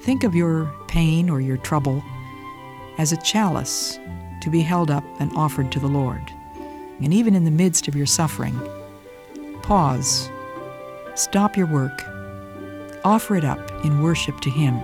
Think of your pain or your trouble as a chalice to be held up and offered to the Lord. And even in the midst of your suffering, pause, stop your work, offer it up in worship to Him.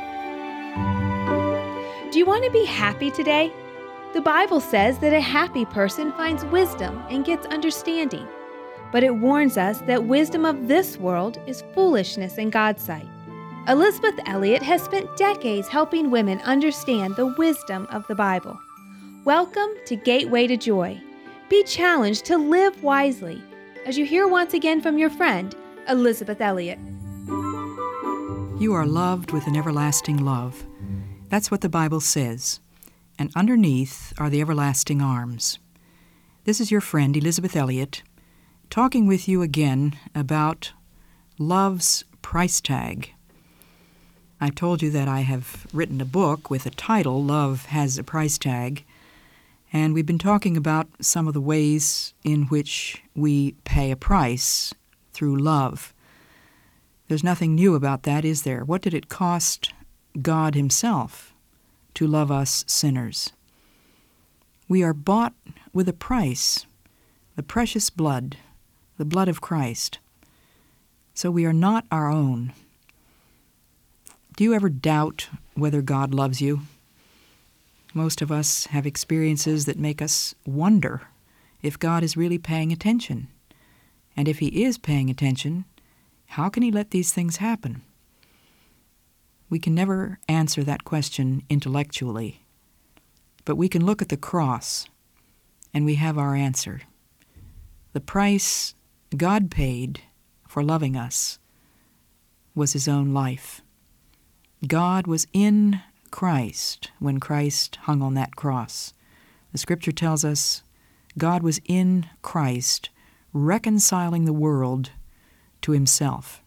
Do you want to be happy today? The Bible says that a happy person finds wisdom and gets understanding. But it warns us that wisdom of this world is foolishness in God's sight. Elisabeth Elliot has spent decades helping women understand the wisdom of the Bible. Welcome to Gateway to Joy. Be challenged to live wisely as you hear once again from your friend, Elisabeth Elliot. You are loved with an everlasting love. That's what the Bible says. And underneath are the everlasting arms. This is your friend, Elisabeth Elliot, talking with you again about love's price tag. I told you that I have written a book with a title, Love Has a Price Tag, and we've been talking about some of the ways in which we pay a price through love. There's nothing new about that, is there? What did it cost God Himself to love us sinners? We are bought with a price, the precious blood, the blood of Christ. So we are not our own. Do you ever doubt whether God loves you? Most of us have experiences that make us wonder if God is really paying attention. And if He is paying attention, how can He let these things happen? We can never answer that question intellectually, but we can look at the cross and we have our answer. The price God paid for loving us was His own life. God was in Christ when Christ hung on that cross. The Scripture tells us God was in Christ, reconciling the world to Himself.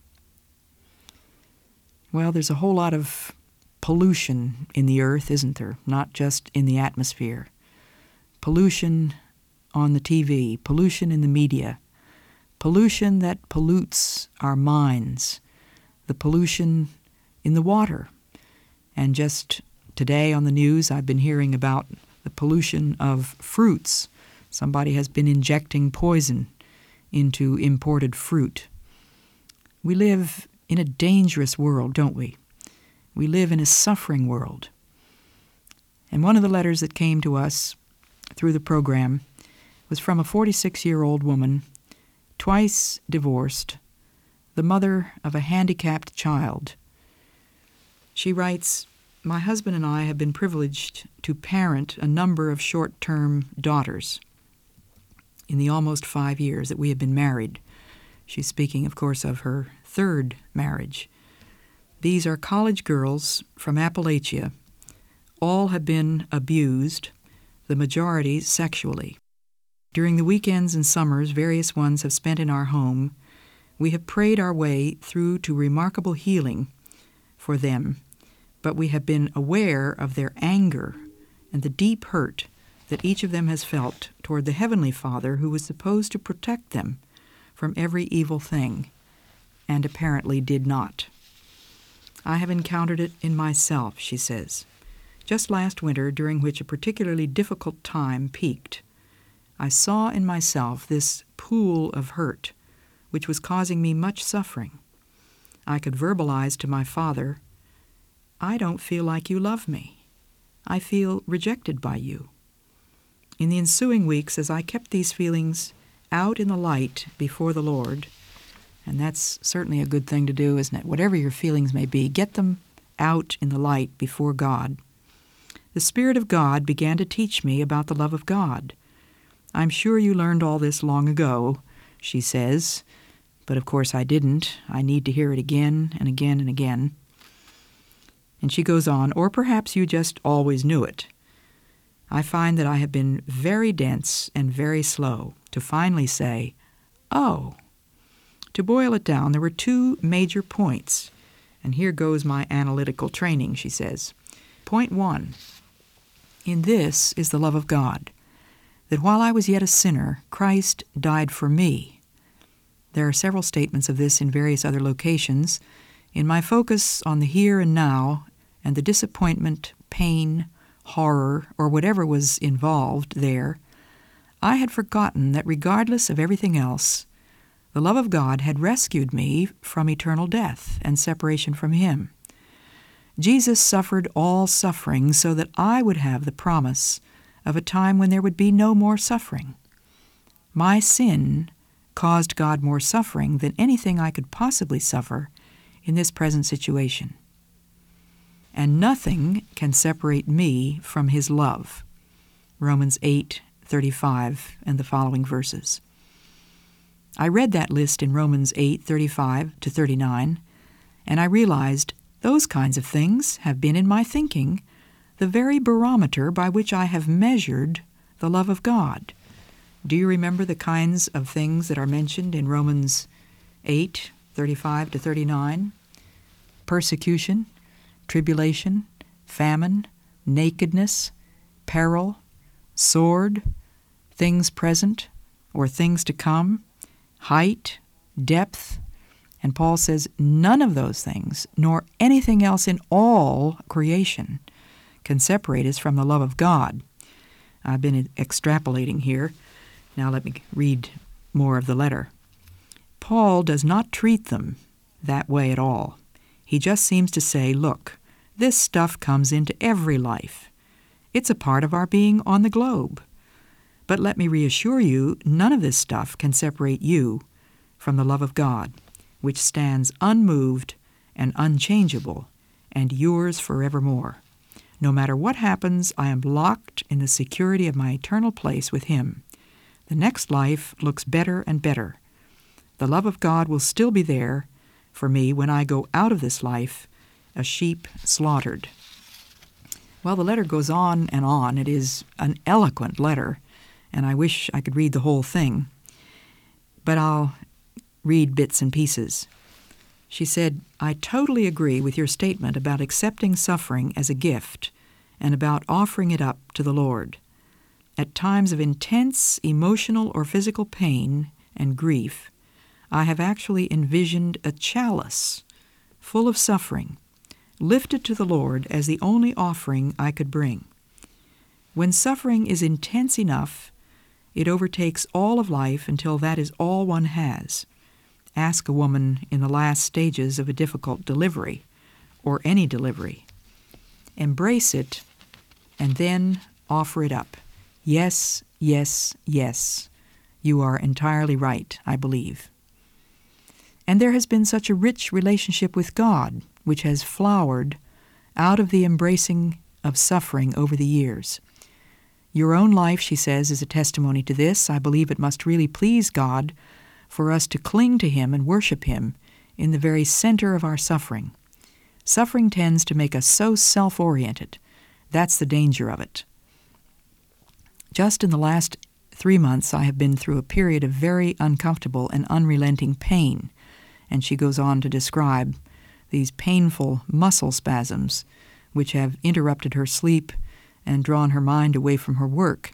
Well, there's a whole lot of pollution in the earth, isn't there? Not just in the atmosphere. Pollution on the TV, pollution in the media, pollution that pollutes our minds, the pollution in the water. And just today on the news, I've been hearing about the pollution of fruits. Somebody has been injecting poison into imported fruit. We live in a dangerous world, don't we? We live in a suffering world. And one of the letters that came to us through the program was from a 46-year-old woman, twice divorced, the mother of a handicapped child. She writes, "My husband and I have been privileged to parent a number of short-term daughters in the almost 5 years that we have been married." She's speaking, of course, of her third marriage. These are college girls from Appalachia. All have been abused, the majority sexually. During the weekends and summers various ones have spent in our home, we have prayed our way through to remarkable healing for them, but we have been aware of their anger and the deep hurt that each of them has felt toward the Heavenly Father who was supposed to protect them from every evil thing, and apparently did not. I have encountered it in myself, she says. Just last winter, during which a particularly difficult time peaked, I saw in myself this pool of hurt, which was causing me much suffering. I could verbalize to my father, "I don't feel like you love me. I feel rejected by you." In the ensuing weeks, as I kept these feelings out in the light before the Lord, and that's certainly a good thing to do, isn't it? Whatever your feelings may be, get them out in the light before God. The Spirit of God began to teach me about the love of God. "I'm sure you learned all this long ago," she says, but of course I didn't. I need to hear it again and again and again. And she goes on, "Or perhaps you just always knew it. I find that I have been very dense and very slow to finally say, 'Oh.' To boil it down, there were two major points. And here goes my analytical training," she says. Point 1. In this is the love of God, that while I was yet a sinner, Christ died for me. There are several statements of this in various other locations, In my focus on the here and now and the disappointment, pain, horror, or whatever was involved there, I had forgotten that regardless of everything else, the love of God had rescued me from eternal death and separation from Him. Jesus suffered all suffering so that I would have the promise of a time when there would be no more suffering. My sin caused God more suffering than anything I could possibly suffer in this present situation. And nothing can separate me from His love. Romans 8:35 and the following verses. I read that list in Romans 8:35 to 39, and I realized those kinds of things have been in my thinking the very barometer by which I have measured the love of God. Do you remember the kinds of things that are mentioned in Romans 8:35 to 39? Persecution, tribulation, famine, nakedness, peril, sword, things present or things to come, height, depth. And Paul says none of those things, nor anything else in all creation, can separate us from the love of God. I've been extrapolating here. Now let me read more of the letter. Paul does not treat them that way at all. He just seems to say, look, this stuff comes into every life. It's a part of our being on the globe. But let me reassure you, none of this stuff can separate you from the love of God, which stands unmoved and unchangeable and yours forevermore. No matter what happens, I am locked in the security of my eternal place with Him. The next life looks better and better. The love of God will still be there for me when I go out of this life, a sheep slaughtered. Well, the letter goes on and on. It is an eloquent letter, and I wish I could read the whole thing. But I'll read bits and pieces. She said, I totally agree with your statement about accepting suffering as a gift and about offering it up to the Lord. At times of intense emotional or physical pain and grief, I have actually envisioned a chalice full of suffering, lifted to the Lord as the only offering I could bring. When suffering is intense enough, it overtakes all of life until that is all one has. Ask a woman in the last stages of a difficult delivery, or any delivery. Embrace it, and then offer it up. Yes, yes, yes. You are entirely right, I believe. And there has been such a rich relationship with God, which has flowered out of the embracing of suffering over the years. Your own life, she says, is a testimony to this. I believe it must really please God for us to cling to Him and worship Him in the very center of our suffering. Suffering tends to make us so self-oriented. That's the danger of it. Just in the last 3 months, I have been through a period of very uncomfortable and unrelenting pain, and she goes on to describe these painful muscle spasms which have interrupted her sleep and drawn her mind away from her work.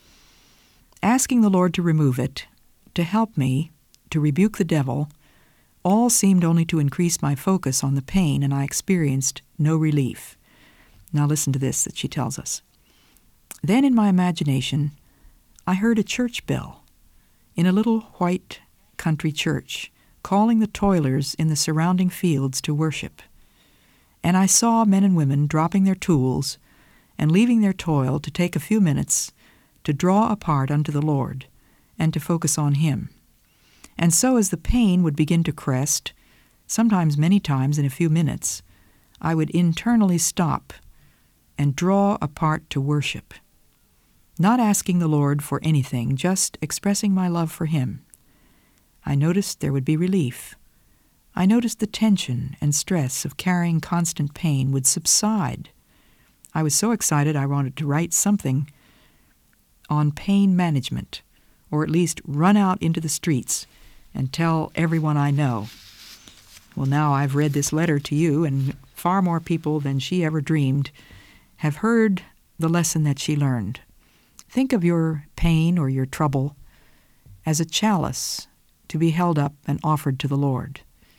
Asking the Lord to remove it, to help me, to rebuke the devil, all seemed only to increase my focus on the pain, and I experienced no relief. Now listen to this that she tells us. Then in my imagination, I heard a church bell in a little white country church, calling the toilers in the surrounding fields to worship. And I saw men and women dropping their tools and leaving their toil to take a few minutes to draw apart unto the Lord and to focus on Him. And so as the pain would begin to crest, sometimes many times in a few minutes, I would internally stop and draw apart to worship, not asking the Lord for anything, just expressing my love for Him. I noticed there would be relief. I noticed the tension and stress of carrying constant pain would subside. I was so excited I wanted to write something on pain management, or at least run out into the streets and tell everyone I know. Well, now I've read this letter to you, and far more people than she ever dreamed have heard the lesson that she learned. Think of your pain or your trouble as a chalice to be held up and offered to the Lord.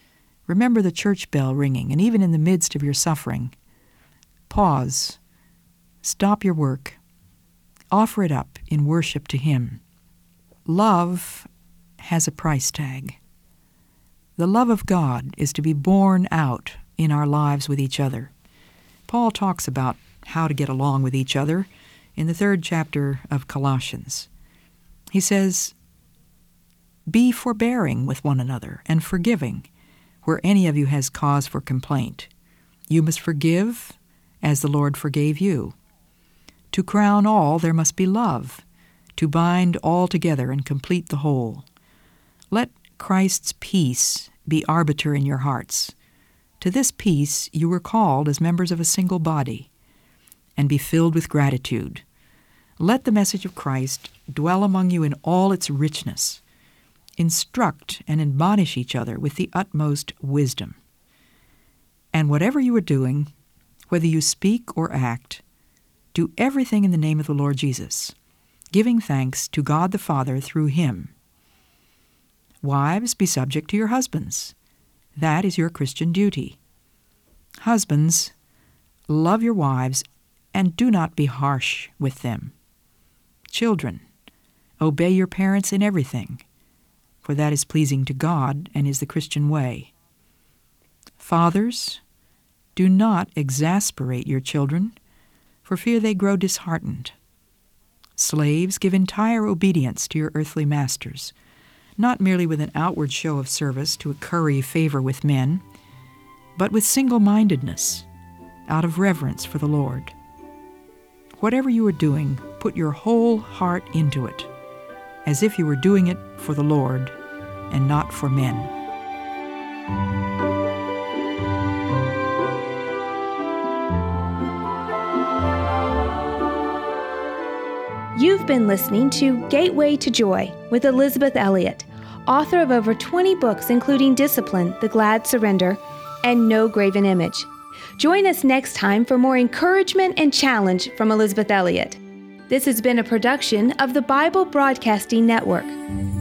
Remember the church bell ringing, and even in the midst of your suffering, pause, stop your work, offer it up in worship to Him. Love has a price tag. The love of God is to be borne out in our lives with each other. Paul talks about how to get along with each other in the 3rd chapter of Colossians. He says, "Be forbearing with one another and forgiving where any of you has cause for complaint. You must forgive as the Lord forgave you. To crown all, there must be love, to bind all together and complete the whole. Let Christ's peace be arbiter in your hearts. To this peace you were called as members of a single body, and be filled with gratitude. Let the message of Christ dwell among you in all its richness. Instruct and admonish each other with the utmost wisdom. And whatever you are doing, whether you speak or act, do everything in the name of the Lord Jesus, giving thanks to God the Father through Him. Wives, be subject to your husbands. That is your Christian duty. Husbands, love your wives and do not be harsh with them. Children, obey your parents in everything, for that is pleasing to God and is the Christian way. Fathers, do not exasperate your children, for fear they grow disheartened. Slaves, give entire obedience to your earthly masters, not merely with an outward show of service to curry favor with men, but with single-mindedness, out of reverence for the Lord. Whatever you are doing, put your whole heart into it, as if you were doing it for the Lord and not for men." You've been listening to Gateway to Joy with Elizabeth Elliot, author of over 20 books including Discipline, The Glad Surrender, and No Graven Image. Join us next time for more encouragement and challenge from Elizabeth Elliot. This has been a production of the Bible Broadcasting Network.